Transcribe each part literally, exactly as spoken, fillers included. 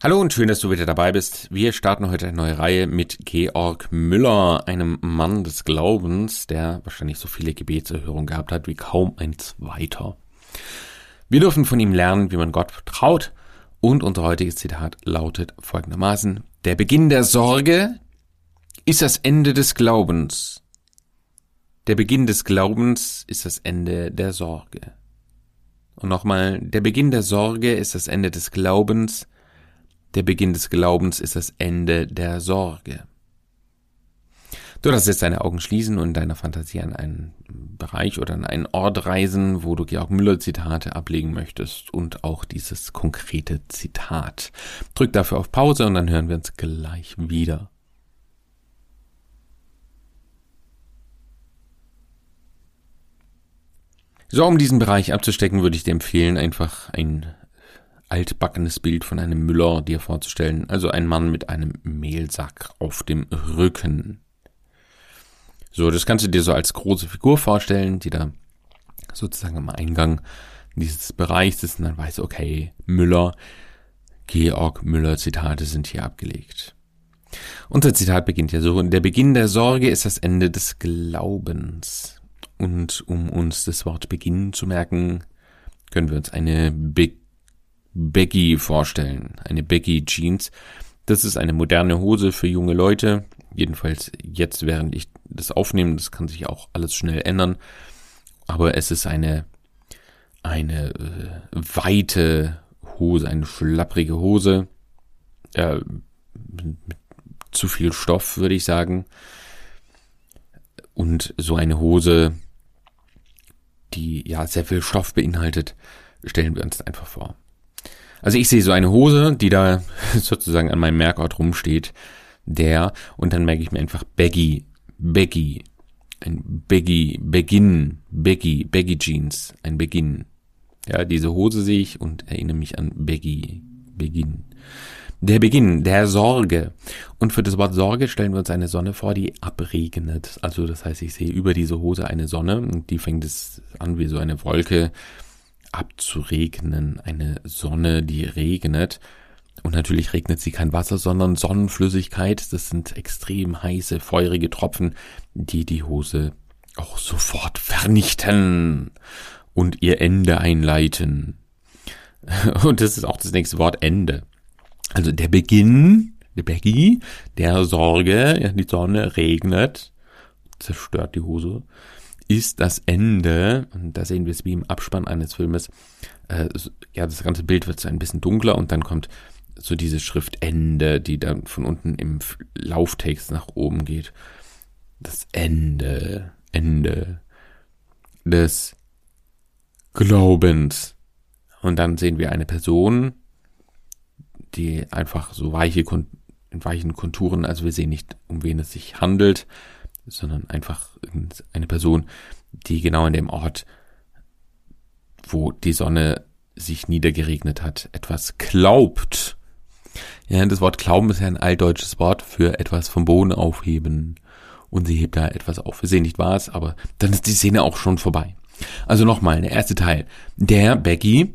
Hallo und schön, dass du wieder dabei bist. Wir starten heute eine neue Reihe mit Georg Müller, einem Mann des Glaubens, der wahrscheinlich so viele Gebetserhörungen gehabt hat wie kaum ein zweiter. Wir dürfen von ihm lernen, wie man Gott vertraut, und unser heutiges Zitat lautet folgendermaßen: Der Beginn der Sorge ist das Ende des Glaubens. Der Beginn des Glaubens ist das Ende der Sorge. Und nochmal, der Beginn der Sorge ist das Ende des Glaubens. Der Beginn des Glaubens ist das Ende der Sorge. Du darfst jetzt deine Augen schließen und in deiner Fantasie an einen Bereich oder an einen Ort reisen, wo du Georg Müller Zitate ablegen möchtest und auch dieses konkrete Zitat. Drück dafür auf Pause und dann hören wir uns gleich wieder. So, um diesen Bereich abzustecken, würde ich dir empfehlen, einfach ein altbackenes Bild von einem Müller dir vorzustellen, also ein Mann mit einem Mehlsack auf dem Rücken. So, das kannst du dir so als große Figur vorstellen, die da sozusagen am Eingang dieses Bereichs ist und dann weißt du, okay, Müller, Georg Müller Zitate sind hier abgelegt. Unser Zitat beginnt ja so: Der Beginn der Sorge ist das Ende des Glaubens. Und um uns das Wort Beginn zu merken, können wir uns eine Be- Baggy vorstellen, eine Baggy Jeans. Das ist eine moderne Hose für junge Leute, jedenfalls jetzt, während ich das aufnehme. Das kann sich auch alles schnell ändern, aber es ist eine eine äh, weite Hose, eine schlapprige Hose, äh, mit, mit zu viel Stoff, würde ich sagen. Und so eine Hose, die ja sehr viel Stoff beinhaltet, stellen wir uns einfach vor. Also ich sehe so eine Hose, die da sozusagen an meinem Merkort rumsteht, der, und dann merke ich mir einfach Baggy, Baggy, ein Baggy, Beginn, Baggy, Baggy Jeans, ein Beginn. Ja, diese Hose sehe ich und erinnere mich an Baggy, Beginn. Der Beginn der Sorge. Und für das Wort Sorge stellen wir uns eine Sonne vor, die abregnet. Also das heißt, ich sehe über diese Hose eine Sonne und die fängt es an wie so eine Wolke abzuregnen, eine Sonne, die regnet. Und natürlich regnet sie kein Wasser, sondern Sonnenflüssigkeit. Das sind extrem heiße, feurige Tropfen, die die Hose auch sofort vernichten und ihr Ende einleiten. Und das ist auch das nächste Wort, Ende. Also der Beginn, der Baggy, der Sorge, ja, die Sonne regnet, zerstört die Hose, ist das Ende, und da sehen wir es wie im Abspann eines Filmes, äh, ja, das ganze Bild wird so ein bisschen dunkler und dann kommt so diese Schrift Ende, die dann von unten im Lauftext nach oben geht. Das Ende, Ende des Glaubens. Und dann sehen wir eine Person, die einfach so weiche, in weichen Konturen, also wir sehen nicht, um wen es sich handelt, sondern einfach eine Person, die genau in dem Ort, wo die Sonne sich niedergeregnet hat, etwas glaubt. Ja, das Wort Glauben ist ja ein altdeutsches Wort für etwas vom Boden aufheben. Und sie hebt da etwas auf. Wir sehen nicht was, aber dann ist die Szene auch schon vorbei. Also nochmal, der erste Teil. Der Baggy,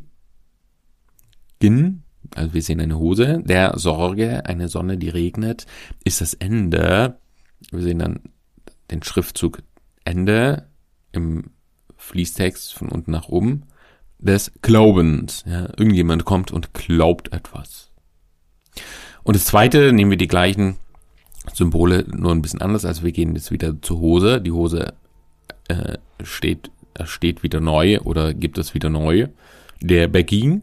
also wir sehen eine Hose, der Sorge, eine Sonne, die regnet, ist das Ende. Wir sehen dann den Schriftzug Ende im Fließtext von unten nach oben des Glaubens. Ja, irgendjemand kommt und glaubt etwas. Und das zweite, nehmen wir die gleichen Symbole, nur ein bisschen anders. Also wir gehen jetzt wieder zur Hose. Die Hose äh, steht, steht wieder neu oder gibt es wieder neu. Der Beginn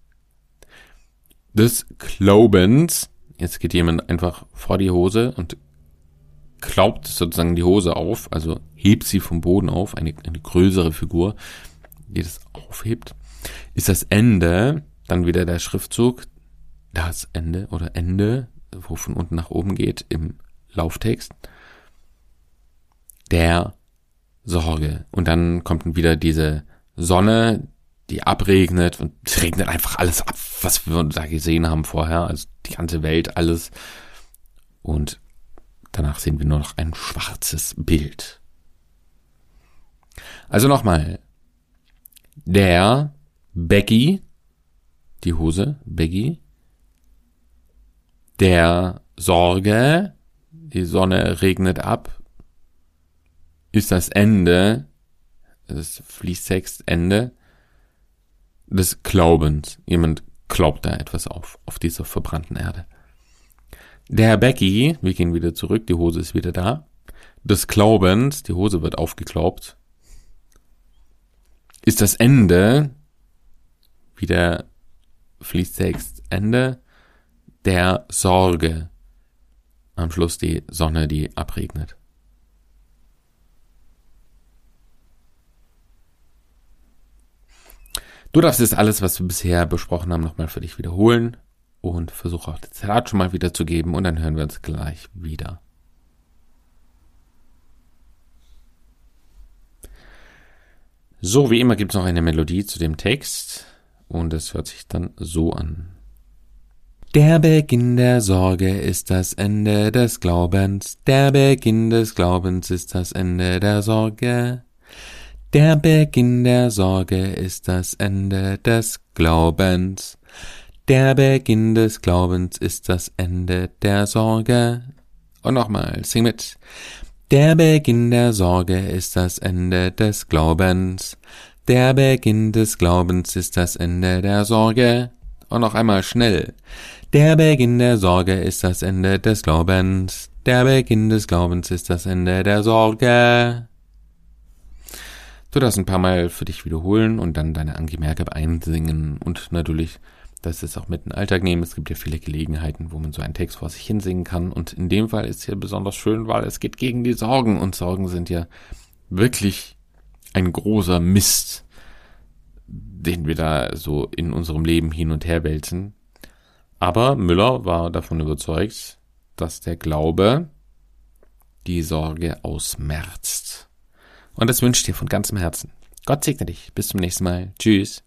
des Glaubens. Jetzt geht jemand einfach vor die Hose und klaubt sozusagen die Hose auf, also hebt sie vom Boden auf, eine, eine größere Figur, die das aufhebt. Ist das Ende, dann wieder der Schriftzug, das Ende oder Ende, wo von unten nach oben geht im Lauftext, der Sorge. Und dann kommt dann wieder diese Sonne, die abregnet, und es regnet einfach alles ab, was wir da gesehen haben vorher, also die ganze Welt, alles. Und danach sehen wir nur noch ein schwarzes Bild. Also nochmal, der Baggy, die Hose, Baggy, der Sorge, die Sonne regnet ab, ist das Ende, das Fließtextende des Glaubens. Jemand glaubt da etwas auf, auf dieser verbrannten Erde. Der Becky, wir gehen wieder zurück, die Hose ist wieder da, des Glaubens, die Hose wird aufgeklaubt, ist das Ende, wieder Fließtextende, der Sorge. Am Schluss die Sonne, die abregnet. Du darfst jetzt alles, was wir bisher besprochen haben, nochmal für dich wiederholen und versuche auch das Zitat schon mal wiederzugeben und dann hören wir uns gleich wieder. So, wie immer gibt es noch eine Melodie zu dem Text und es hört sich dann so an. Der Beginn der Sorge ist das Ende des Glaubens. Der Beginn des Glaubens ist das Ende der Sorge. Der Beginn der Sorge ist das Ende des Glaubens. Der Beginn des Glaubens ist das Ende der Sorge. Und nochmal, sing mit. Der Beginn der Sorge ist das Ende des Glaubens. Der Beginn des Glaubens ist das Ende der Sorge. Und noch einmal schnell. Der Beginn der Sorge ist das Ende des Glaubens. Der Beginn des Glaubens ist das Ende der Sorge. Du darfst ein paar Mal für dich wiederholen und dann deine Angemerke einsingen und natürlich das ist auch mit in den Alltag nehmen. Es gibt ja viele Gelegenheiten, wo man so einen Text vor sich hinsingen kann und in dem Fall ist hier besonders schön, weil es geht gegen die Sorgen und Sorgen sind ja wirklich ein großer Mist, den wir da so in unserem Leben hin und her wälzen. Aber Müller war davon überzeugt, dass der Glaube die Sorge ausmerzt. Und das wünsche ich dir von ganzem Herzen. Gott segne dich. Bis zum nächsten Mal. Tschüss.